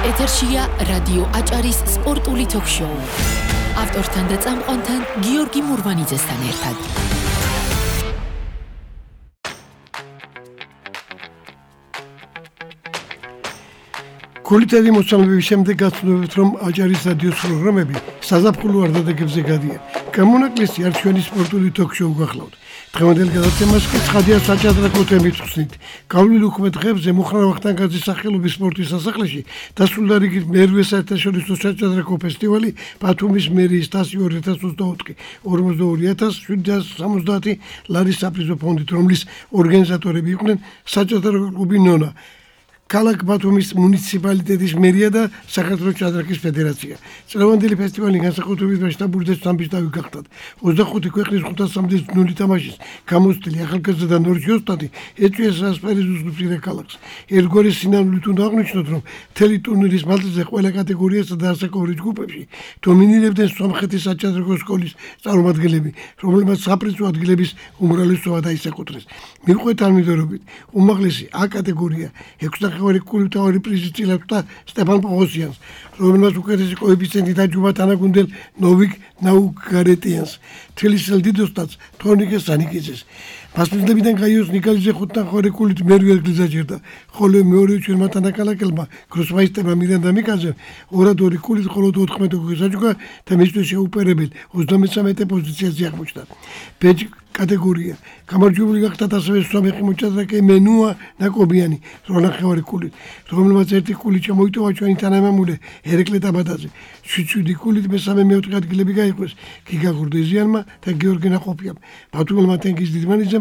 ეთერშია რადიო აჭარის სპორტული თოქ-შოუ. ავტორთან და წამყვანთან გიორგი მურვანიძესთან ერთად. კულიტური მოსამართლების შემდეგ გაცნობთ, რომ აჭარის რადიოს პროგრამები საზაფხულო არდადეგებზე გადიან. გამონაკლისი არჩევანი სპორტული თოქ-შოუ გახლავთ. დღევანდელ გადაცემას კი ცხადია საჭადრაკო თემით ხსნით. გავლილ უქმე დღეებზე მუხრან ვახტანგაძის სახელობის სპორტის სასახლეში დასრულდა რიგით მერვე საერთაშორისო საჭადრაკო ფესტივალი ბათუმის მერიის თასი 2024 42770 ლარის საპრიზო ფონდით, რომლის ორგანიზატორები იყვნენ საჭადრაკო კლუბი ნონა, ქალაქ ბათუმის მუნიციპალიტეტის მერია და საქართველოს ჭადრაკის ფედერაცია. წლევანდელი ფესტივალი განსაკუთრებით მასშტაბური და სამბისტავი გახდათ. 25 ქვეყნის 500-ი თამაშის გამოცდილი ახალგაზრდა და ნორჩი ოსტატი ეწვია სასპარეზო ზღუპირე ქალაქს. ერთგვარი სინამდვილით უნდა აღნიშნოთ, რომ მთელი ტურნირის მატჩზე ყველა კატეგორიასა და ასაკობრივ ჯგუფებში დომინირებდნენ სომხეთის საჭადრაკო სკოლის წარმომადგენლები, რომლებმაც საპრიზო ადგილების უმრავლესობა დაისაკუთრეს. მიუხედავად თანმიმდევრობით, უმაღლესი A კატეგორია 6 კულტურის პრიზი წილავდა სტეფან პოღოსიანს, რომელმაც უკეთესი კოეფიციენტი დაჯობა თანაგუნდელ ნოვიკ ნაუგარეტიანს. თელისელ დიდოსტაც თორნიკე სანიკიძეს. მასპინძლებიდან გაიოს ნიკალიძე 5 კულით მერვე ადგილს დაჭერდა, ხოლო მეორე ჩვენმა თანაკალაკელმა გროსმაისტერმა მირანდა მიკაძე 2 კულით, ხოლო 14 კულით დაჯობა და მისთვის შეუპერებელ 33 პოზიციაზე აღმოჩნდა. ბეჯ კატეგორია გამარჯვებული გახდა ასევე სომეხი მოჭადრაკე მენუა ნაკობიანი 8 კულით, რომელმაც 1 კულით შემოიტოვა ჩვენი თანამემამულე ერეკლე ტაბადაძე. 7 კულით მესამე-მეოთხე ადგილები გაიყვეს გიგა გურდეზიანმა და გიორგი ნაყოფიამ. ბათუმელმა თენგიზ დიდმანიძემ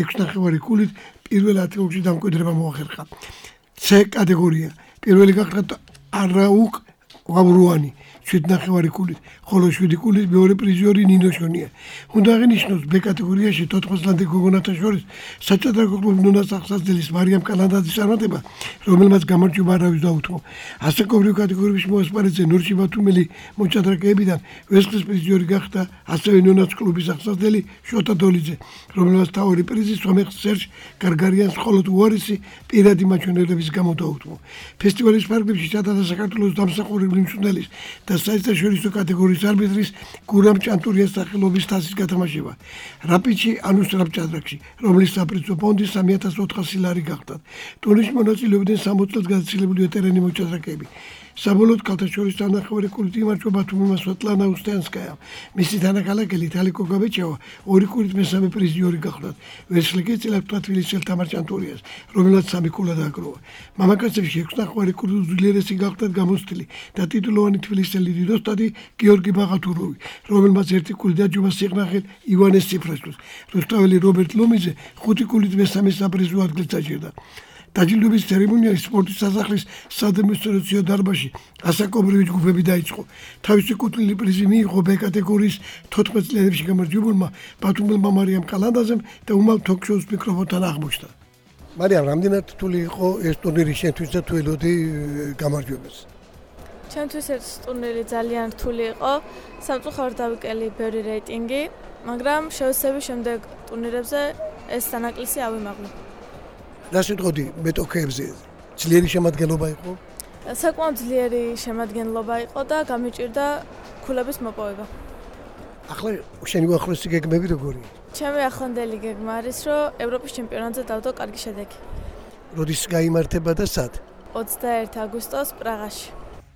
6 კულით პირველ ათეულში დამკვიდრება მოახერხა. C კატეგორია პირველი გახდა არაუკ ვაბრუანი 7 კულით, ხოლო 7 კულით მეორე პრიზიორი ნინო შონია. უნდა აღინიშნოს B კატეგორიაში თოთხმოცლამდე გოგონათა შორის საჭადრაკო კლუბ ნონას აღსაძლებლის მარიამ კალანდაძის წარმატება, რომელმაც გამარჯვება არავის დაუთმო. ასაკობრივ კატეგორიაში მოასპარეზე ნორჩი ბათუმელი მოჭადრაკეებიდან ვესხლის პრიზიორი გახდა ასევე ნონას კლუბის აღსაძლელი შოთა დოლიძე, რომელმაც თავი პრიზი სომეხ სერჟ გარგარიანს მხოლოდ უარესი პირადი მაჩვენებლების გამო დაუთმო. ფესტივალის ფარგლებში ჩატარდა საქართველოს დამსახურებული მწვრთნელის და საერთაშორისო კატეგორიის არბიტრის გურამ ჭანტურიას სახელობის თასის გათამაშება რაპიჩი ანუსტრაფ ჭადრაკში, რომლის საპრიზო ფონდი 3400 ლარი გახდათ. ტურნირში მონაწილეობდნენ 60 წელს გაგრძელებული ვეტერანი მოჭადრაკეები. საბოლოოდ ქალთაშორის თანახმოვანი კულით იმარჯვა ბათუმელმა სვეტლანა უსტიანსკაიამ. მისი თანაკალაკელი თალიკო გაბეჭევა 2 კულით მესამე პრიზიორი გახდათ. ვერცხლი წილავდა თბილისელ თამარ ჭანტურიას, რომელმაც 3 კულა დააგროვა. მამაკაცებში 6 კულით უძლიერესი გახდათ გამოცდილი და ტიტულოვანი თბილისელი დიდოსტატი გიორგი ბაღათუროვი, რომელმაც 1 კული დაჯობა სიღნაღელ ივანეს ციფრაშვილს. რუსთაველი რობერტ ლომიძე 5 კულით მესამე საპრიზო ადგილს დაჭერდა. დაჯილდოების ცერემონია სპორტის სასახლის საადმინისტრაციო დარბაზში ასაკობრივი ჯგუფები დაიწყო. თავისი კუთვნილი პრიზი მიიღო B კატეგორიის 14 წლებში გამარჯვებულმა ბათუმელმა მარიამ კალანდაძემ და უმალ თოქ-შოუს მიკროფონთან აღმოჩნდა. მარიამ, რამდენად რთული იყო ეს ტურნირი შენთვის და თუ ელოდი გამარჯვებას? ჩემთვის ეს ტურნირი ძალიან რთული იყო. სამწუხაროდ დავიკელი ბევრი რეიტინგი, მაგრამ შევსების შემდეგ ტურნირებზე ეს სანაკლისი ავიმაღლე. რა შეტყოდი მეტოქეებზე? ძლიერი შემადგენლობა იყო? საკმაოდ ძლიერი შემადგენლობა იყო და გამიჭირდა ქულების მოპოვება. ახლა შენი უახლოესი გეგმები როგორია? ჩემი ახლანდელი გეგმა არის, რომ ევროპის ჩემპიონატზე დავდო კარგი შედეგი. როდის გაიმართება და სად? 21 აგვისტოს პრაღაში.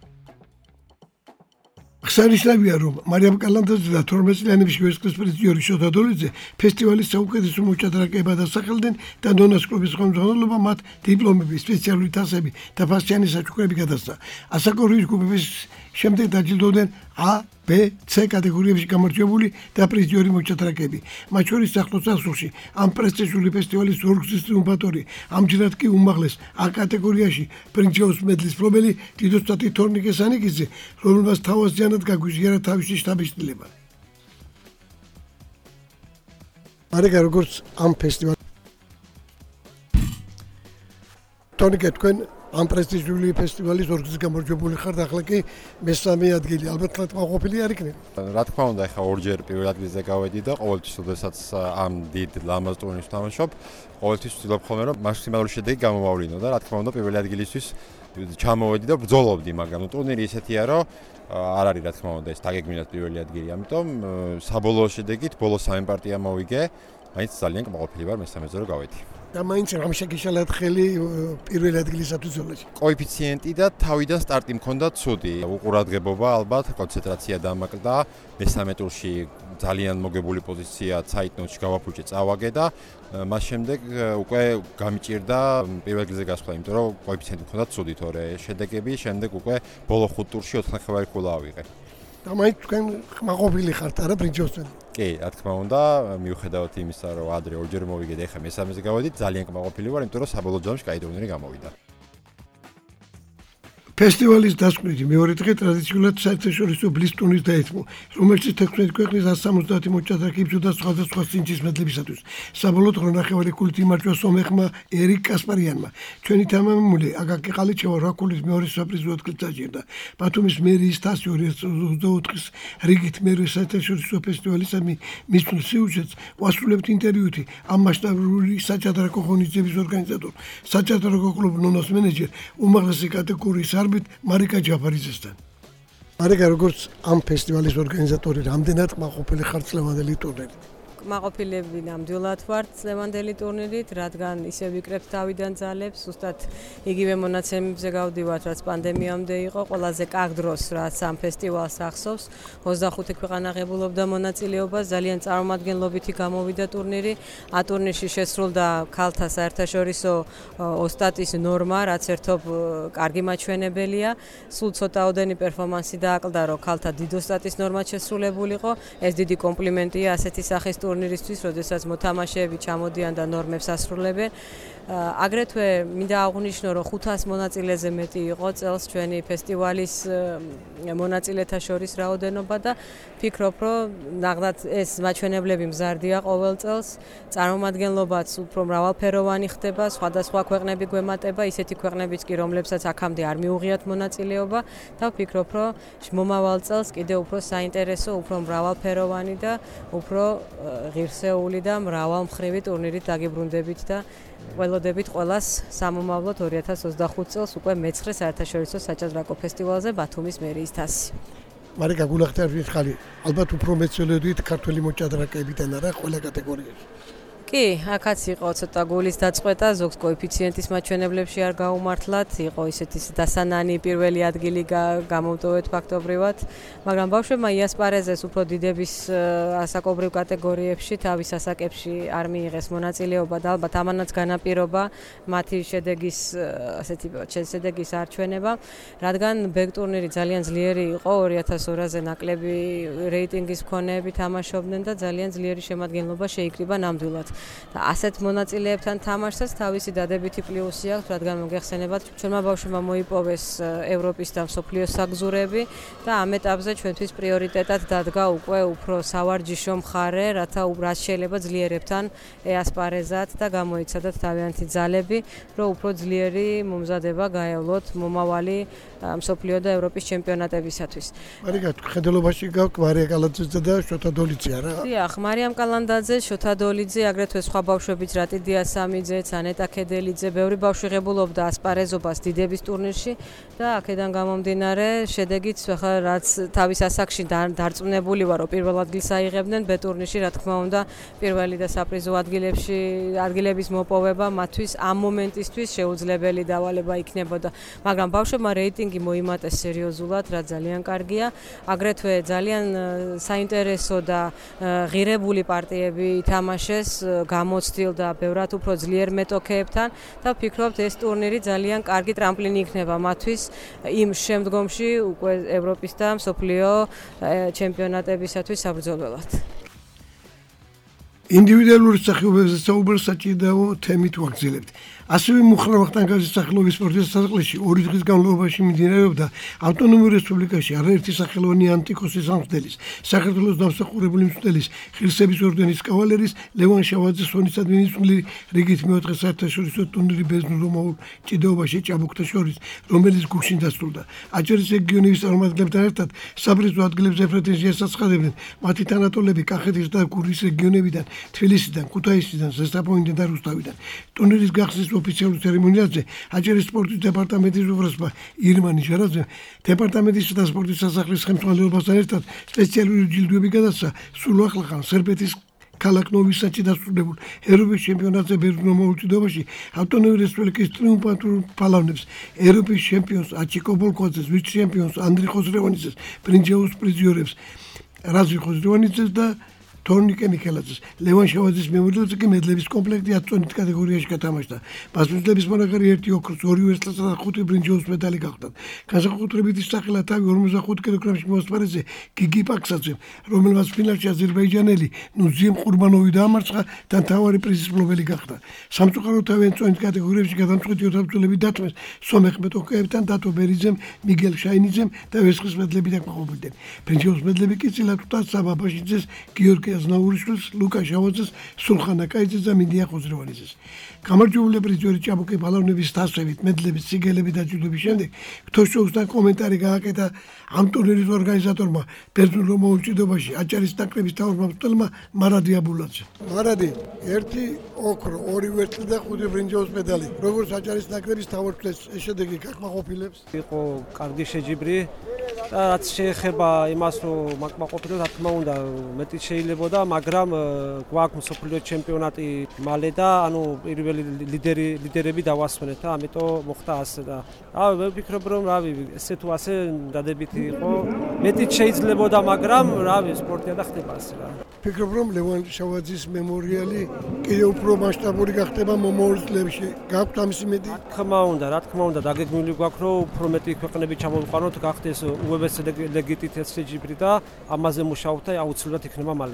აღსანიშნავია, რომ მარიამ კალანდაძე და 12 წლიანებში ვერცხლის პრიზიორი შოთა დოლიძე ფესტივალის საუკეთესო მოჭადრაკეებად დასახელდნენ და ნონას კლუბის ხელმძღვანელობა მათ დიპლომები, სპეციალური თასები და ფასიანი საჩუქრები გადასცა. ასაკობრივი ჯგუფების შემდეგ დაჯილდოვდნენ A, B, C კატეგორიებში გამარჯვებული და პრიზიორი მოჭადრაკეები. მათ შორის ახლოს ასულში ამ პრესტიჟული ფესტივალის ორგზის ტრიუმფატორი, ამჯერად კი უმაღლეს A კატეგორიაში პრინცეოს მედლის მფლობელი დიდოსტატი თორნიკე სანიკიძე, რომელმაც თავაზიანად გაგვიზიარა თავისი შტაბის-წილება. მარიგა, როგორც ამ ფესტივალს თორნიკე, თქვენ ამ პრესტიჟული ფესტივალის ორგზის გამარჯვებული ხართ, ახლა კი მესამე ადგილი. ალბათ ხალხ მოყოფილი არ იქნება. რა თქმა უნდა, ახლა ორჯერ პირველ ადგილზე გავედი და ყოველთვის, როდესაც ამ დიდ ლამაზ ტურნირს ვთამაშობ, ყოველთვის ვცდილობ ხოლმე, რომ მაქსიმალური შედეგი გამოვავლინო და რა თქმა უნდა, პირველი ადგილისთვის ჩამოვედი და ბრძოლობდი, მაგრამ ტურნირი ისეთია, რომ არ არის რა თქმა უნდა ეს დაგეგმილად პირველი ადგილი, ამიტომ საბოლოო შედეგით ბოლოს 3 პარტია მოვიგე, მაინც ძალიან კმაყოფილი ვარ მესამეზე რომ გავედი. და მაინც რამ შეგიშალათ ხელი პირველი ადგილისათვის ზონაში. კოეფიციენტი და თავიდან სტარტი მქონდა ცუდი. უყურადღებობა ალბათ, კონცენტრაცია დამაკდა. მესამე ტურში ძალიან მოგებული პოზიცია ცაიტნოტში გავაფუჭე, წავაგე და მას შემდეგ უკვე გამიჭირდა პირველ ადგილზე გასვლა, იმიტომ რომ კოეფიციენტი მქონდა ცუდი, თორე შედეგები შემდეგ უკვე ბოლო 5 ტურში 4 ნახევარი ქულა ავიღე. და მაინც თქვენ ხმაყოფილი ხართ არა ბრინჯაოსთან? კი, რა თქმა უნდა, მიუხედავად იმისა, რომ ადრე ორჯერ მოვიგე და ახლა მესამეზე გავედი, ძალიან კმაყოფილი ვარ, იმიტომ რომ საბოლოო ჯამში კაი ტურნირი გამოვიდა. ფესტივალის დასკვნითი მეორე დღე ტრადიციულად საერთაშორისო ბლის ტურნირს დაეთმო, რომელშიც 16 ქვეყნის 170 მოჭადრაკე იბრძოდა სხვადასხვა სინჯის მედლებისათვის. საბოლოოდ ნახევარი ქულით იმარჯვა სომეხმა ერიკ კასპარიანმა. ჩვენი თამამული აკაკი ყალიჩევა რაკულის მეორე საპრიზო ადგილს დაჭერდა. ბათუმის მერიის თასი 2024-ის რიგით მერვე საერთაშორისო ფესტივალისადმი მისულ სიუჟეტს ვასრულებთ ინტერვიუთი ამ მასშტაბური საჭადრაკო ღონისძიების ორგანიზატორ, საჭადრაკო კლუბ ნონოს მენეჯერ, უმაღლესი კატეგორიის მარიკა ჯაფარიძესთან. მარიკა, როგორც ამ ფესტივალის ორგანიზატორი, რამდენად კმაყოფილი ხართ ლევანდელი ტურნირი? კმაყოფილები ნამდვილად ვართ ლევანდელი ტურნირით, რადგან ისე ვიკრებთ თავიდან ძალებს, ზუსტად იგივე მონაცემებზე გავდივართ, რაც პანდემიამდე იყო, ყველაზე კარგ დროს, რაც ამ ფესტივალს ახსოვს. 25 ქვეყანა ღებულობდა მონაწილეობას, ძალიან წარმომადგენლობითი გამოვიდა ტურნირი. ტურნირში შესრულდა ქალთა საერთაშორისო ოსტატის ნორმა, რაც ერთობ კარგი მაჩვენებელია. სულ ცოტაოდენი პერფორმანსი დააკლდა, რომ ქალთა დიდ ოსტატის ნორმაც შესრულებულიყო. ეს დიდი კომპლიმენტია ასეთი სახის ტურნირისთვის, როდესაც მოთამაშეები ჩამოდიან და ნორმებს ასრულებენ. აგრეთვე მინდა აღვნიშნო, რომ 500 მონაწილეზე მეტი იყო წელს ჩვენი ფესტივალის მონაწილეთა შორის რაოდენობა და ფიქრობ, რომ ნახდათ ეს მაჩვენებლები მზარდია ყოველ წელს. წარმომადგენლობაც უფრო მრავალფეროვანი ხდება, სხვადასხვა ქვეყნები გვემატება, ისეთი ქვეყნებიც კი, რომლებსაც აქამდე არ მიუღიათ მონაწილეობა და ვფიქრობ, რომ მომავალ წელს კიდევ უფრო საინტერესო, უფრო მრავალფეროვანი და უფრო ღირსეული და მრავალმხრივი ტურნირით დაგიბრუნდებით და ველოდებით ყველას სამომავლოდ 2025 წელს უკვე მე-9 საერთაშორისო საჭადრაკო ფესტივალზე ბათუმის მერიის თასი. მარიკა, გულახდებით ხალი, ალბათ უფრო მეცოლედით ქართველი მოჭადრაკეებიდან არა ყველა კატეგორიაში. კი, აქაც იყო ცოტა გულის დაწყვეტა, ზოგს კოეფიციენტის მაჩვენებლებში არ გაუმართლათ, იყო ისეთი დასანანი პირველი ადგილი გამოვტოვეთ ფაქტობრივად, მაგრამ ბავშვებმა იასპარეზეს უფრო დიდების ასაკობრივ კატეგორიებში, თავის ასაკებში არ მიიღეს მონაწილეობა და ალბათ ამანაც განაპირობა მათი შედეგის შედეგის არჩენება, რადგან ბექ ტურნირი ძალიან ძლიერი იყო, 2200-ზე ნაკლები რეიტინგის მქონეები თამაშობდნენ და ძალიან ძლიერი შემადგენლობა შეიკრიბა ნამდვილად. და ასეთ მონაწილეებთან თამაშსაც თავისი დადებითი პლუსი აქვს, რადგან მოგეხსენებათ, ჩვენმა ბავშვებმა მოიპოვეს ევროპის და მსოფლიოს საგზურები და ამ ეტაპზე ჩვენთვის პრიორიტეტად დადგა უკვე უფრო სავარჯიშო მხარე, რათა რაც შეიძლება ძლიერებთან ეასპარეზათ და გამოიცადათ თავიანთი ძალები, რომ უფრო ძლიერი მომზადება გაევლოთ მომავალი მსოფლიო და ევროპის ჩემპიონატებისათვის. მარიკა, ხედელობაში გაქვთ მარია კალანდაძე და შოთა დოლიძე არა? დიახ, მარიამ კალანდაძე, შოთა დოლიძე, აგრეთვე სხვა ბავშვებიც, რატიდია სამიძე, ანეტა ქედელიძე, ბევრი ბავშვი ღებულობდა ასპარეზობას დიდების ტურნირში და აქედან გამომდინარე, შედეგიც ახლა რაც თავის ასაკში დარწმუნებული ვარო პირველ ადგილს აიღებდნენ ბ ტურნირში, რა თქმა უნდა, პირველი და საპრიზო ადგილების მოპოვება მათთვის ამ მომენტისთვის შეუძლებელი დავალება იქნებოდა, მაგრამ ბავშვებმა რეიტინგი მოიმატეს სერიოზულად, რაც ძალიან კარგია. აგრეთვე ძალიან საინტერესო და ღირებული პარტიები ითამაშეს გამოცდილ და ბევრად უფრო ძლიერ მეტოქეებთან და ვფიქრობთ, ეს ტურნირი ძალიან კარგი ტრამპლინი იქნება მათთვის იმ შემდგომში უკვე ევროპის და მსოფლიო ჩემპიონატებისათვის საბრძოლველად. ინდივიდუალურ სახეობებზე საუბარს საჭიროა თემით ვაგრძელებთ. ასევე მუხრა ვახტანგაძის სახელობის სპორტის სასახლეში 2 დღის განმავლობაში მიმდინარეობდა ავტონომიურ რესპუბლიკაში არაერთი სახელოვანი ანტიკოსის სამღვდელის, საქართველოს დამსახურებული მღვდელის, ღირსების ორდენის კავალერის, ლევან შავაძის სონისადმი მისული რიგით მეოთხე საერთაშორისო ტურნირი ბერძნულ-რომაულ ჭიდაობაში ჭაბუკთა შორის, რომელიც გუშინ დასრულდა. აჭარის რეგიონის წარმომადგენლებთან ერთად საბრიზო ადგილებზე პრეტენზიას აცხადებდნენ მათი თანატოლები კახეთის და გურის რეგიონებიდან, თბილისიდან, ქუთაისიდან, ზესტაფონიდან და რუსთავიდან. ტურნირის გახსნის ოფიციალურ ცერემონიალზე აჭარის სპორტის დეპარტამენტის უფროსმა ირმა ნიჟარაძემ დეპარტამენტის და სპორტის სასახლის ხელმძღვანელობასთან ერთად სპეციალური ჯილდოები გადასცა სულ ახლახან სერბეთის ქალაქ ნოვი-სადი დასრულებულ ევროპის ჩემპიონატზე ბერძნულ-რომაულ ჭიდაობაში ავტონომიური რესპუბლიკის ტრიუმფალურ ფალავნებს ევროპის ჩემპიონს აჩიკო ბოლკოძეს, ვიცე-ჩემპიონს ანდრი ხოზრევანიძეს, ბრინჯაოს პრიზიორებს რაზი ხოზრევანიძეს და თორნიკე მიქელაძეს. ლევან შავაძის მემორიალზე კი მედლების კომპლექტი 10 წონით კატეგორიაში გათამაშდა. მასპინძლების მონახარი 1 ოქროს, 2 ვერცხლისა და 5 ბრინჯაოს медаლი გახდათ. განსაკუთრებითი სახელა თავი 45 კილოგრამში მოსპარეზე გიგი პაქსაძემ, რომელმაც ფინალში აზერბაიჯანელი ნუზიემ ყურბანოვი დაამარცხა და მთავარი პრიზის მფლობელი გახდა. სამწუხაროდ თავი 1 წონით კატეგორიებში გადამწყვეტი ოთაბრძოლები დათმეს სომეხ მეტოქეებთან დათო ბერიძემ, მიგელ შაინიძემ და ვერცხლის медლები დაკმაყოფილდნენ. ბრინჯაოს медლები კი წილათუთა საბა ბაშიძეს, გიორგი აზნაურიშვილს, ლუკა შავაძეს, სულხან აკაიძეს და მინდია ხოზრევანიძეს. გამარჯვებული პრიზიორი ჭაბუკი ფალავნების თასებით, მედლებით, სიგელებით და ჯილდოების შემდეგ თოშოუსთან კომენტარი გააკეთა ამ ტურნირის ორგანიზატორმა ბერძნულ-რომაულ ჭიდაობაში აჭარის ნაკრების მთავარმა მწვრთნელმა მარადი აბულაძე. მარადი, 1 ოქრო, 2 ვერცხლი და 5 ბრინჯაოს медаლი. როგორც აჭარის ნაკრების მთავარ მწვრთნელს ეს შედეგი გაკმაყოფილებს? იყო კარგი შეჯიბრი და რაც შეეხება იმას, რომ მაკმაყოფილებს, რა თქმა უნდა, მეტი შეიძლებოდა, მაგრამ გვაქვს მსოფლიო ჩემპიონატი მალე და ანუ პირველი ლიდერები დავასვენეთ და ამიტომ მოხდა ასე და მე ვფიქრობ, რომ ესე თუ ასე დადებითი იყო. მეტიც შეიძლებოდა, მაგრამ სპორტია და ხდება ასე რა. ვფიქრობ, რომ ლევან შავაძის მემორიალი კიდევ უფრო მასშტაბური გახდება მომავალ წლებში. გაქვთ ამის იმედი? რა თქმა უნდა, დაგეგმილი გვაქვს, რომ უფრო მეტი ქვეყნები ჩამოვიყვანოთ, გახდეს უებეს ლეგიტიმიტეტ შეჯიბრი და ამაზე მუშაობთ და აუცილებლად იქნება მალე.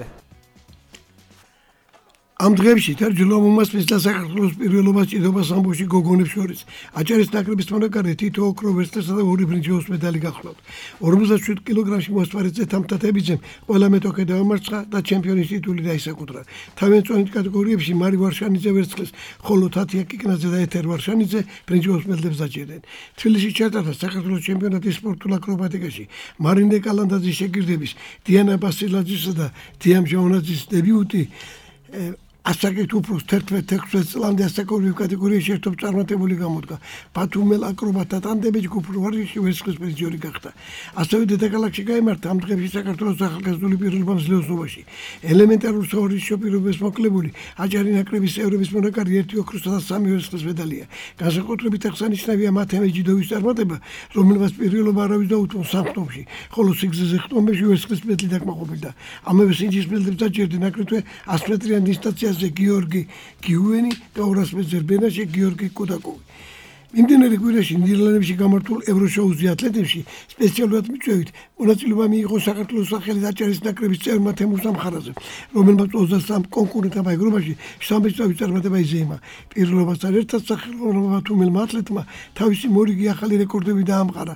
ამ დღეებში თერჯულო მომასპინს და საქართველოს პირველობას ჭიდაობას ამბოში გოგონებს შორის აჭარის ნაკრების მონაკარე თითო ოქრო ვერცხლისა და 2 ბრინჯაოს медаლი გახლავთ. 47 კილოგრამში მოსპარეზე თამთათებიძემ ყველა მეტოქე დაამარცხა და ჩემპიონის ტიტული დაისაკუთრა. თავენ წონით კატეგორიებში მარი ვარშანიძე ვერცხლის, ხოლო თათია კიკნაძე და ეთერ ვარშანიძე ბრინჯაოს медლებს დაჭერდნენ. თბილისში ჩატარდა საქართველოს ჩემპიონატის სპორტულ აკრობატიკაში მარინე კალანდაძის შეგირდების, დიანა ბასილაძისა და დიამ ჟაუნაძის დებიუტი ასაკით უფრო 11-16 წლამდე ასაკობრივ კატეგორიაში ერთობ წარმატებული გამოდგა. ბათუმელ აკრობატთა ტანდემი ჯგუფურ ვარჯიშში ვერცხლის პრიზიორი გახდა. ასევე დედაქალაქში გაიმართა ამ დღეებში საქართველოს ახალგაზრდული პიროვნება მსვლელობაში. ელემენტარულ საორიშო პირობებს მოკლებული აჭარი ნაკრების წევრების მონაკარი 1 ოქროსა და 3 ვერცხლის медаლია. განსაკუთრებით აღსანიშნავია მათემე ჯიდოვის წარმატება, რომელმაც პირველობა არავის დაუთმო სამხტომში, ხოლო სიგრძეზე ხტომებში ვერცხლის медаლი დაკმაყოფილდა. ამავე სინჯის медლებს დაჭერდნენ აგრეთვე 100 მეტრიან დისტანციაზე გიორგი გიუენი და 200 მეტრზე ბენაში გიორგი კუდაკოვი. მიმდინარე კვირაში ნიდერლანდებში გამართულ ევროშოუზე ათლეტებში სპეციალურად მიწვევით მონაწილეობა მიიღო საქართველოს სახელით აჭარის ნაკრების წევრმა თემურ სამხარაძემ, რომელმაც 23 კონკურენტთა ბაიგრობაში 13 წლის წარმატება იზეიმა. პირველობასთან ერთად სახელმწიფო თუმელმა ათლეტმა თავისი მორიგი ახალი რეკორდები დაამყარა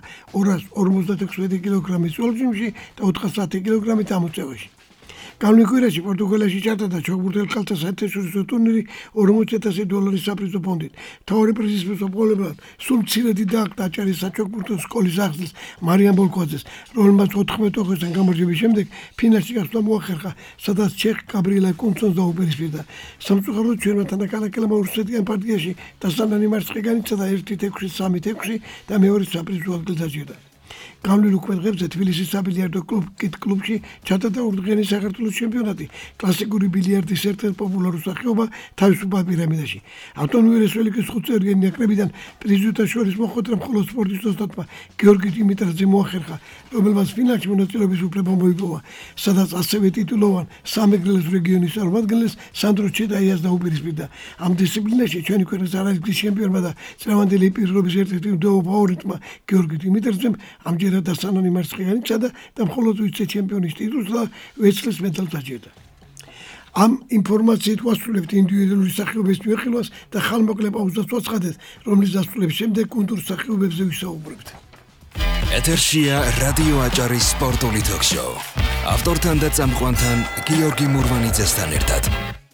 256 კილოგრამის წოლჯიმში და 410 კილოგრამის ამოწევაში. Gamle კვირაში პორტუგალიაში ჩატარდა ჩოგბურთელ ქალთა საერთაშორისო ტურნირი $40,000 საპრიზო ფონდით. მთავარი პრიზის მსოფლმხედველად სულ მცირედი დააკდა აჭარის საჩოგბურთო სკოლის ახსნის მარიამ ბოლკოაძეს, რომელმაც 14 ოქროსთან გამარჯვების შემდეგ ფინალში გასვლა მოახერხა, სადაც ჩეხ გაბრიელა კუნცონს დაუპირისპირდა. სამწუხაროდ ჩვენმა თანაკალაკელებმა რუსეთიან პარტიაში დასანანი მარცხი განიცადა 1-6-3-6 და მეორე საპრიზო ადგილს დაჭერდა. Gamle უქმედღებზე თბილისის საბილიარდო კლუბში ჩატარდა ორდღიანი საქართველოს ჩემპიონატი კლასიკური ბილიარდის ერთ-ერთი პოპულარული სახეობა თავისუფალ პირამიდაში. ავტონომიური რესპუბლიკის 5 წევრიანი ნაკრებიდან პრიზიოთა შორის მოხვედრა მხოლოდ სპორტის ოსტატმა გიორგი დიმიტრაძემ მოახერხა, რომელმაც ფინალში მონაწილეობის უფლება მოიპოვა, სადაც ასევე ტიტულოვან სამეგრელოს რეგიონის წარმომადგენელს სანდრო ჩედაიას დაუპირისპირდა. ამ დისციპლინაში ჩვენი ქვეყნის არაერთგზის ჩემპიონმა და წლევანდელი პირობის ერთ-ერთი უდავო ფავორიტმა გიორგი დიმიტრაძემ ამჯერად დასანანი მარცხი განიცადა და მხოლოდ ვიცე-ჩემპიონის ტიტულს და ვერცხლის медаლს დაჭერდა. ამ ინფორმაციით ვასრულებთ ინდივიდუალური სახეობების მიხილვას და ხალმოკლე პაუზას ვაცხადეთ, რომლის დასრულების შემდეგ კულტურ სახეობებზე ვისაუბრებთ. ეთერშია რადიო აჭარის სპორტული თოქ-შოუ. ავტორთან და წამყვანთან გიორგი მურვანიძესთან ერთად.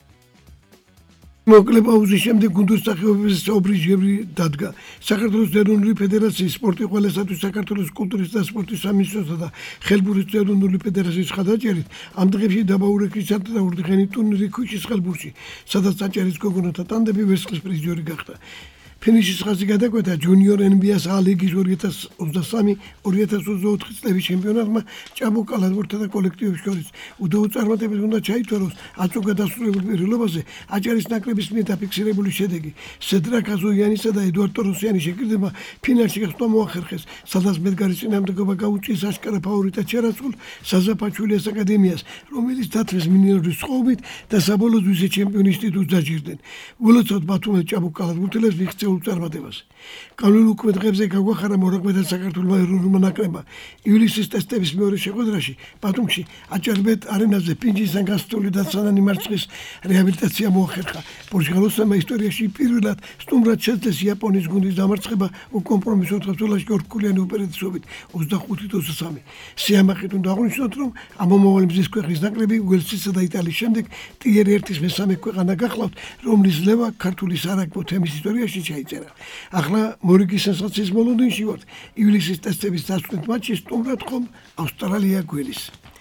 მოკლე პაუზის შემდეგ გუნდურ სახეობების საუბრისჯები დადგა. საქართველოს ეროვნული ფედერაციის სპორტი ყველასათვის საქართველოს კულტურის და სპორტის სამინისტროსა და ხელბურთის ეროვნული ფედერაციის ხადაჭერით ამ დღეებში დაბაურეკრისა და ურდიხენი ტურნირი ქუჩის ხელბურთში, სადაც აჭარის გოგონათა ტანდემი ვერცხლის პრიზიორი გახდა. ფინიშის ხაზი გადაკვეთა ჯუნიორ NBA-ს ლიგის 2023-2024 წლების ჩემპიონატმა ჭაბუკ კალათბურთთა და კოლექტივებს შორის. უდაო წარმატებით უნდა ჩაითვალოს აწუ გადასრულებულ პირობაზე აჭარის ნაკრების მიერ დაფიქსირებული შედეგი. სედრა კაზოიანისა და ედუარდ ტოროსიანის შეკრება ფინალში გახსნა მოახერხეს, სადაც მედგარის წინააღმდეგობა გაუწიეს აშკარა ფავორიტად ჩერაცხულ საზაფაჩულიას აკადემიას, რომელიც დათმეს მინერალური სხობით და საბოლოოდ ვიცე-ჩემპიონის ტიტულს დაჯილდენ. ულოცავთ ბათუმის ჭაბუკ კალათბურთელებს მიღწეულ წარმატებას. კანონულ უქმედღებზე გაგვახარა მორაგბეთა საქართველოს ეროვნულმა ნაკრებმა. ივლისის ტესტების მეორე შეხვედრაში ბათუმში აჭარბეთ არენაზე პინჯისგან გასული და სანანი მარცხის რეაბილიტაცია მოახერხა. პორტუგალოსმა ისტორიაში პირველად სტუმრად შეძლეს იაპონიის გუნდის დამარცხება უკომპრომისო ოთხწლოვანი ორქულიანი უპირატესობით 25-23. სიამაყით უნდა აღვნიშნოთ, რომ ამ მომავალი მზის ქვეყნის ნაკრები უელსისა და იტალიის შემდეგ ტიერ 1-ის მესამე ქვეყანა გახლავთ, რომლის ლევა ქართული სარაგბო თემის ისტორიაში ჩაიწერა. ახლა მორიგის სენსაციის ლონდონში ვართ. ივლისის ტესტების დასწრებით მატჩი სტუმრად ხომ ავსტრალია გველის.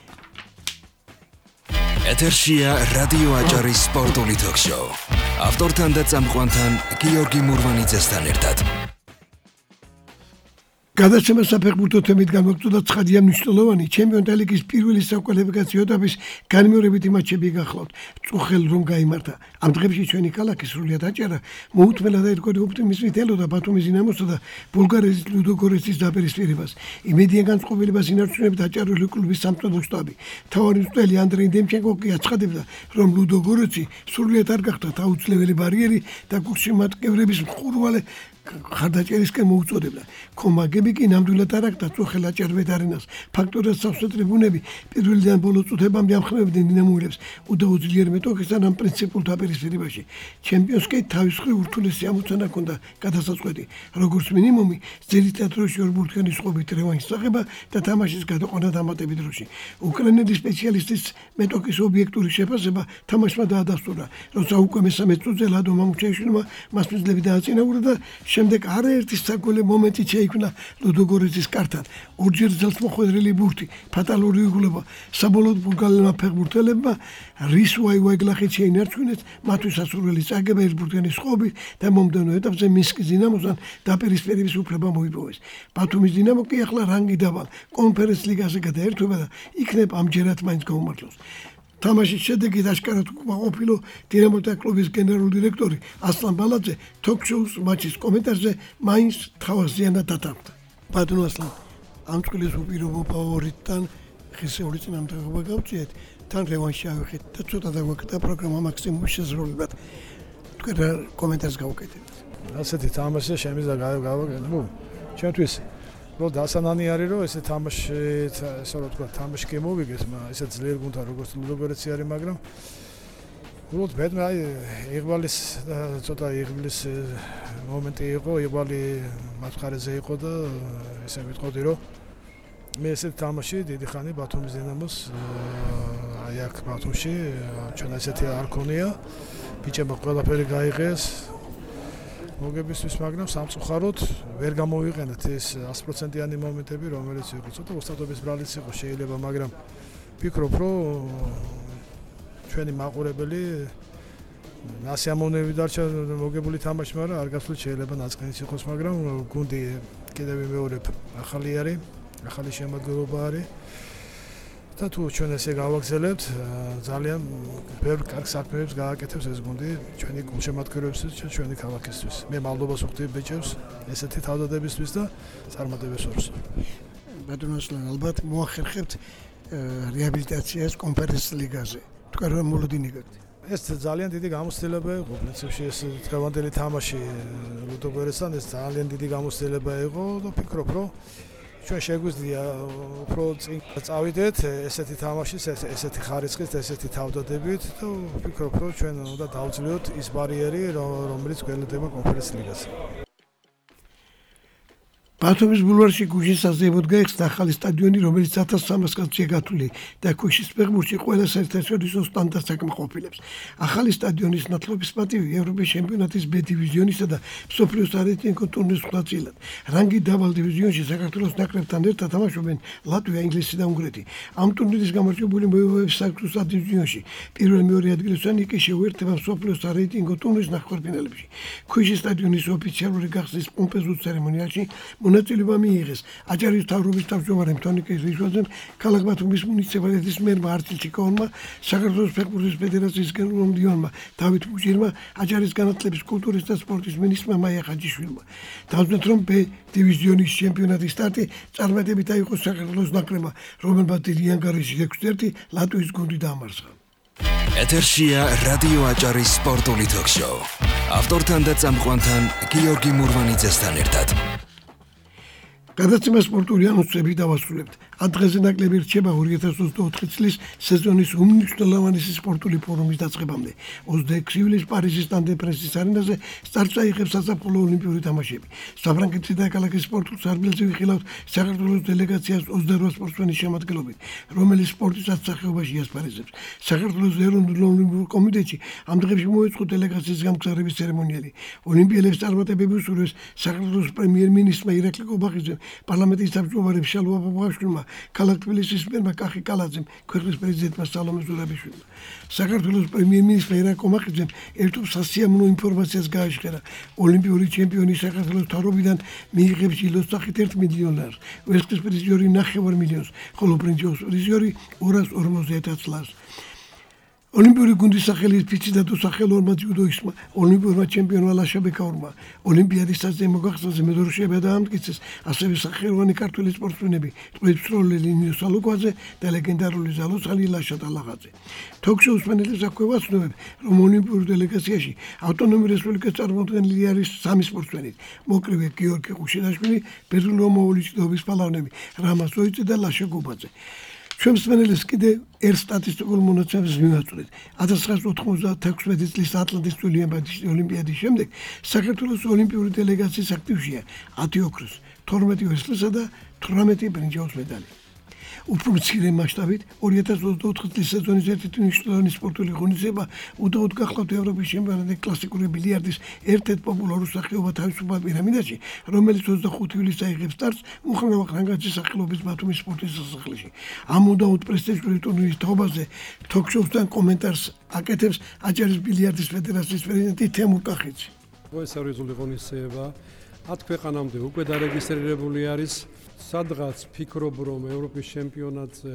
ეთერშია რადიო აჭარის სპორტული თოქ-შოუ. ავტორთან და წამყვანთან გიორგი მურვანიძესთან ერთად. გადაცემა საფეხბურთო თემით განვაგრძელდა ცხადია მნიშვნელოვანი ჩემპიონთა ლიგის პირველი საკვალიფიკაციო ეტაპის განმეორებითი მატჩები გახლავთ. წუხელ რომ გაიმართა. ამ დღეებში ჩვენი ქალაქი სრულიად აჭარა მოუთმენლად და ერთგვარი ოპტიმიზმით ელოდა ბათუმის დინამოსა და ბულგარეთის ლუდოგორეცის დაპირისპირებას. იმედია განწყობილებას ინარჩუნებდა აჭარული კლუბის სამწოდო შტაბი. მთავარი მწვრთნელი ანდრეი დემჩენკო კი აცხადებდა, რომ ლუდოგორეცი სრულიად არ გახდა აუცილებელი ბარიერი და გულში მატკივრების მხურვალე ხარდაჭერისკენ მოუწოდებდა. კომაგები კი ნამდვილად არ აქდა წუხელ აჭარბეთ არენას. ფაქტორად სავსე ტრიბუნები პირველიდან ბოლო წუთებამდე ამხნევებდნენ დინამოელებს უდაო ძლიერ მეტოქისთან ამ პრინციპულ დაპირისპირებაში. ჩემპიონს კი თავის მხრივ ურთულესი ამოცანა ჰქონდა გადასაწყვეტი, როგორც მინიმუმი ძირითად დროში ორბურთიანი სხობით რევანშის აღება და თამაშის გადაყვანა დამატებით დროში. უკრაინელი სპეციალისტის მეტოქის ობიექტური შეფასება თამაშმა დაადასტურა, როცა უკვე მესამე წუთზე ლადო მამუჩეიშვილმა მას მიზლები დააწინაურა და შემდეგ არაერთი საგოლე მომენტი შეიქმნა ლუდოგორეცის კართან. ორჯერ ძელს მოხვედრილი ბურთი, ფატალური იგულება, საბოლოოდ ბულგარელმა ფეხბურთელებმა რის ვაიგლახით შეინარჩუნეს მათთვის ასურველი წაგება ერთბურთიანი სხობით და მომდევნო ეტაპზე მინსკის დინამოსთან დაპირისპირების უფლება მოიპოვეს. ბათუმის დინამო კი ახლა რანგი დავალ კონფერენს ლიგაზე გადაერთვება და იქნებ ამჯერად მაინც გაუმართლოს. თამაშის შედეგით აშკარად ყოფილა დინამოთა კლუბის გენერალური დირექტორი ასლან ბალაძე თოქ-შოუს მატჩის კომენტარზე მაინც თავაზიანად დათანხმდა. ბატონო ასლან, ამ წყვილის უპირობო ფავორიტთან ხისეული წინამდებობა გავწიეთ, თან რევანში ავიღეთ და ცოტა დაგვაკეთა პროგრამა მაქსიმუმ შესრულებად. თქვენ რა კომენტარს გავუკეთებთ? ასეთი თამაში შემიძლია გავაკეთო. ჩვენთვის რო დასანანი არის რომ ესე თამაში ესე რა თქვა თამაში გემოვიგეს, ესე ძლიერ გუნდა როგორც ლუდოგორეცი არის, მაგრამ უბრალოდ ბედნა აი იღბალის ცოტა იღბლის მომენტი იყო, იღბალი მაცხარეზე იყო და ესე ვიტყოდი რომ მე ესე თამაში დიდი ხანი ბათუმის დინამოს აი აქ ბათუმში ჩვენ ესეთი არ ქონია, ბიჭებმა ყველაფერი გაიღეს მოგებისთვის, მაგრამ სამწუხაროდ ვერ გამოვიყენეთ ეს 100%-იანი მომენტები, რომელიც იყო. ცოტა ოსტატობის ბრალიც იყო შეიძლება, მაგრამ ვფიქრობ, რომ ჩვენი მაყურებელი ნასიამოვნები დარჩა მოგებული თამაში, მაგრამ არ გასულით შეიძლება ნაწყენიც იყოს, მაგრამ გუნდი კიდევ ვიმეორებ ახალი არის, ახალი შემადგენლობა არის. და თუ ჩვენ ესე გავაგზავნებთ, ძალიან ბევრ კარგ საქმეებს გააკეთებს ეს გუნდი ჩვენი გულშემატკივრებისთვის და ჩვენი ქალაქისთვის. მე მადლობას ვუხდები ბიჭებს ესეთი თავდადებისთვის და წარმატებებს ვსურვებ. ბატონო ასლან, ალბათ მოახერხებთ რეაბილიტაციას კონფერენს ლიგაზე. თქვენ რა მოლოდინი გაქვთ? ეს ძალიან დიდი გამოცდილება იყო. პრინციპში ეს დღევანდელი თამაში ლუდოგორეცთან ეს ძალიან დიდი გამოცდილება იყო და ვფიქრობ, რომ ჩვენ შეგვიძლია უფრო წინ წავიდეთ ესეთი თამაშის, ესეთი ხარისხით, ესეთი თავდადებით და ვფიქრობ, რომ ჩვენ უნდა დავძლევთ ის ბარიერი, რომელიც გველოდება კონფერენციის ლიგაზე. ბათუმის ბულვარში გუშინ საზეიმოდ გაიხსნა ახალი სტადიონი, რომელიც 1300 კაცია გათვლილი და ქუჩის ფეხბურთში ყველა საერთაშორისო სტანდარტს აკმაყოფილებს. ახალი სტადიონის ნათლობის პატივი ევროპის ჩემპიონატის B დივიზიონისა და მსოფლიოს არეიტინგო ტურნირის ხვალწილად. რანგით დაბალ დივიზიონში საქართველოს ნაკრებთან ერთად თამაშობენ ლატვია, ინგლისი და უნგრეთი. ამ ტურნირის გამარჯვებული მოიპოვებს საქართველოს დივიზიონში. პირველ-მეორე ადგილოსანი კი შეუერთდება მსოფლიოს არეიტინგო ტურნირის ნახევარფინალებში. ქუჩის სტადიონის ოფიციალური გახსნის პომპეზურ ცერემონიალში მონაწილეობა მიიღეს აჭარის მთავრობის თავმჯდომარემ თონიკე რიშვაძემ, ქალაქ ბათუმის მუნიციპალიტეტის მერმა არტილ ჩიკოვმა, საქართველოს ფეხბურთის ფედერაციის გენერალ-მდივანმა დავით მუჭირმა, აჭარის განათლების, კულტურის და სპორტის მინისტრმა მაია ხაჯიშვილმა. დავწერთ, რომ B დივიზიონის ჩემპიონატის სტარტი წარმატებით აიღო საქართველოს ნაკრებმა, რომელმაც დიდი ანგარიში 6-1 ლატვიის გუნდი დაამარცხა. ეთერშია რადიო აჭარის სპორტული თოქ-შოუ. ავტორთან და წამყვანთან გიორგი მურვანიძესთან ერთად. გადაცემა სპორტული ანონსები დავასრულებთ. ამ დღეზე ნაკლები რჩება 2024 წლის სეზონის უმნიშვნელოვანესი სპორტული ფორუმის დაწყებამდე. 26 ივლისს პარიზის სტან დე პრესის არენაზე სტარტს აიღებს საზაფხულო ოლიმპიური თამაშები. საფრანგეთის დედაქალაქის სპორტულ სარბილზე ვიხილავთ საქართველოს დელეგაციას 28 სპორტსმენის შემადგენლობით, რომელიც სპორტის ასახეობაში ასპარეზებს. საქართველოს ეროვნულ ოლიმპიურ კომიტეტში ამ დღეებში მოეწყო დელეგაციის გამგზავრების ცერემონიალი. ოლიმპიელებს წარმატებები უსურვეს საქართველოს პრემიერ-მინისტრმა ირაკლი კობახიძემ, პარლამენტის თავმჯდომარემ შალვა ბაბაშვილმა, ქალაქ თბილისის მერმა კახი კალაძემ, ქვეყნის პრეზიდენტმა სალომე ზურაბიშვილმა. საქართველოს პრემიერ-მინისტრმა ირაკლი კობახიძემ ერთობს სასიამოვნო ინფორმაციას გააჟღერა. ოლიმპიური ჩემპიონი საქართველოს მთავრობიდან მიიღებს ჯილდოს სახით 1 მილიონ ლარს, ვერცხლის პრიზიორი 9 მილიონს, ხოლო ბრინჯაოს პრიზიორი 250,000 ლარს. ოლიმპიური გუნდის სახელი ფიციდატოს სახელოვანმა ჯუდოისტმა, ოლიმპიურმა ჩემპიონმა ლაშა ბეკაურმა, ოლიმპიადის საზეიმო გახსნაზე მედროშეებმა დაამტკიცეს, ასევე სახელოვანი ქართველი სპორტსმენები, ტყუილსროლელი ნინო სალუკვაძე და ლეგენდარული ზალოცალი ლაშა ტალაღაძე. თოქ-შოუს პანელის აქვეა ვაცნობებ, რომ ოლიმპიურ დელეგაციაში ავტონომიური რესპუბლიკის წარმოადგენელი არის 3 სპორტსმენი: მოკრივე გიორგი ხუშინაშვილი, ბერძნული მომავლობის პალავნები რამა ზოიძე და ლაშა გუბაძე. ჩვენ მსმენელს კიდე ერთ სტატისტიკურ მონაცემს მივაწვდით. 1996 წლის ატლანტის ოლიმპიადის შემდეგ საქართველოს ოლიმპიური დელეგაციის აქტივშია 10 ოქროს, 12 ვერცხლისა და 18 ბრინჯაოს მედალი. უფრო მცირე მასშტაბით 2024 წლის სეზონის ერთ-ერთი მნიშვნელოვანი სპორტული ღონისძიება უდაოდ გახლავთ ევროპის ჩემპიონატი კლასიკური ბილიარდის ერთ-ერთ პოპულარულ სახეობა თავისუფალ პირამიდაში, რომელიც 25 ივლისს აიღებს სტარტს მუხნავა ხრანგაძის სახელობის ბათუმის სპორტის სასახლეში. ამ უდაოდ პრესტიჟული ტურნირის თაობაზე თოქ-შოუსთან კომენტარს აკეთებს აჭარის ბილიარდის ფედერაციის პრეზიდენტი თემურ კახიძე. ეს სერიოზული ღონისძიება 10 ქვეყანამდე უკვე დარეგისტრირებული არის. სადღაც ფიქრობ, რომ ევროპის ჩემპიონატზე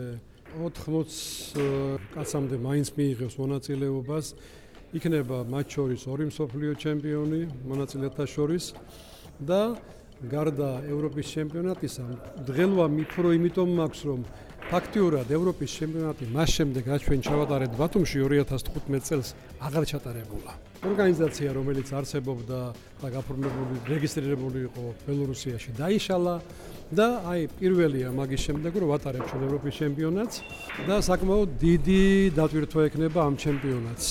80 კაცამდე მაინც მიიღებს მონაწილეობას. იქნება მათ შორის 2 მსოფლიო ჩემპიონი მონაწილეთა შორის და გარდა ევროპის ჩემპიონატისა დღელვა მიფრო იმიტომ მაქვს, რომ ფაქტიურად ევროპის ჩემპიონატი მას შემდეგ რაც ჩვენ ჩავატარეთ ბათუმში 2015 წელს აღარ ჩატარებულა. ორგანიზაცია, რომელიც არსებობდა და გაფორმებული, რეგისტრირებული იყო ბელორუსიაში, დაიშალა და აი პირველია მაგის შემდეგ რომ ვატარებ ჩვენ ევროპის ჩემპიონატს და საკმაოდ დიდი დატვირთვა ექნება ამ ჩემპიონატს.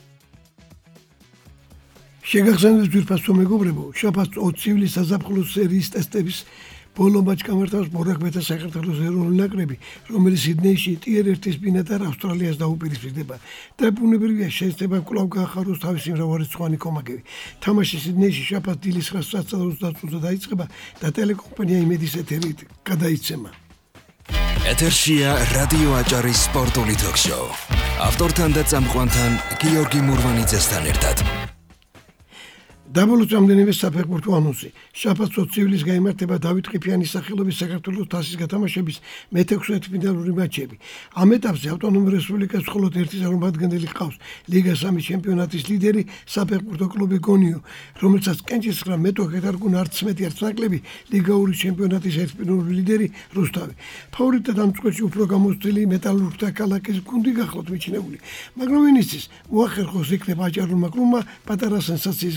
შეგახსენებთ ძვირფასო მეგობრებო, შაბათს 20 ივლისს საზაფხულო სერიის ტესტების ბოლო მატჩი გამართავს მორაგბეთა საქართველოს ეროვნული ნაკრები, რომელიც სიდნეიში ტიერ-1-ის ბინადარ ავსტრალიას დაუპირისპირდება. და ბუნებრივია შეიძლება კვლავ გაახაროს თავისი მრავალრიცხოვანი კომაგები. თამაში სიდნეიში შაბათ დილის 9:30-ზე დაიწყება და ტელეკომპანია იმედის ეთერით გადაიცემა. ეთერშია რადიო აჭარის სპორტული თოქ-შოუ. ავტორთან და წამყვანთან გიორგი მურვანიძესთან ერთად. დაბოლოს რამდენიმე საფეხბურთო ანონსი. შაბათს 20 ივლისს გაიმართება დავით ყიფიანის სახელობის საქართველოს თასის გათამაშების მე-16 ფინალური მატჩები. ამ ეტაპზე ავტონომური რესპუბლიკის მხოლოდ ერთი წარმომადგენელი ჰყავს, ლიგა 3 ჩემპიონატის ლიდერი საფეხბურთო კლუბი გონიო, რომელსაც კენჭისხრა მეტოქეთ არ გουν არც მეტი არც ნაკლები, ლიგა 2 ჩემპიონატის ერთპიროვნული ლიდერი რუსთავი. ფავორიტად ამ წუთში უფრო გამოცდილი მეტალურგთა ქალაქის გუნდი გახლავთ მიჩნეული, მაგრამ ვინ იცის, მოახერხოს იქნება აჭარულმა კლუბმა პატარა სენსაციის გამოწყობა.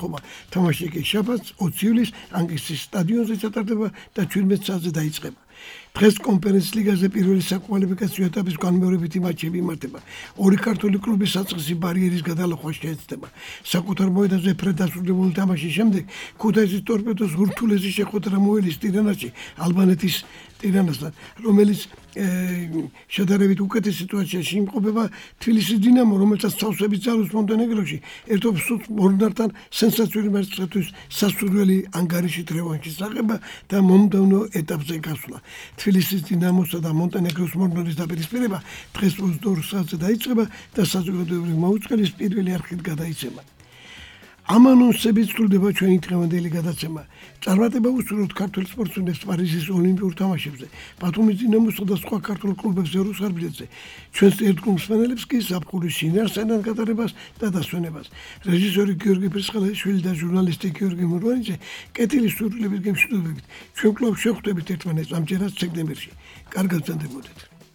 მოთხოვა. თამაში კი შაბათს 20 ივლისს ანგლისის სტადიონზე ჩატარდება და 17 საათზე დაიწყება. დღეს კონფერენციის ლიგაზე პირველი საკვალიფიკაციო ეტაპის განმეორებითი მატჩები იმართება. ორი ქართული კლუბის საწყისი ბარიერის გადალახვა შეეცდება. საკუთარ მოედანზე ფრედასრულებული თამაშის შემდეგ ქუთაისის ტორპედოს ურთულესი შეხვედრა მოელის ტირანაში ალბანეთის ტირანასთან, რომელიც შედარებით უკეთეს სიტუაციაში იმყოფება. თბილისის დინამო, რომელსაც სავსებით ძალუს მონტენეგროში ერთობს მორნართან სენსაციური მარცხისთვის სასურველი ანგარიშით რევანშის აღება და მომდევნო ეტაპზე გასვლა. თბილისის დინამოსა და მონტენეგროს მორნარის დაპირისპირება დღეს 22 საათზე დაიწყება და საზოგადოებრივი მაუწყლის პირველი არხით გადაიცემა. ამ ანონსებით სრულდება ჩვენი დღევანდელი გადაცემა. წარმატება უსურვოთ ქართულ სპორტსმენებს პარიზის ოლიმპიურ თამაშებზე, ბათუმის დინამოსა და სხვა ქართულ კლუბებს ევროპის ბილეთზე. ჩვენს ერთგულსმენელებს კი ზაფხულის შინაარსიდან გატარებას და დასვენებას. რეჟისორი გიორგი ფრისხელაშვილი და ჟურნალისტი გიორგი მურვანიძე კეთილის სურვილებით გემშვიდობებით. ჩვენ კვლავ შევხვდებით ერთმანეთს ამჯერად სექტემბერში. კარგად ბრძანდებოდეთ.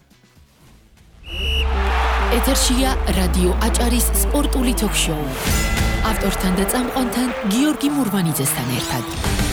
ეთერშია რადიო აჭარის სპორტული თოქ-შოუ. ავტორთან და წამყვანთან გიორგი მურვანიძესთან ერთად.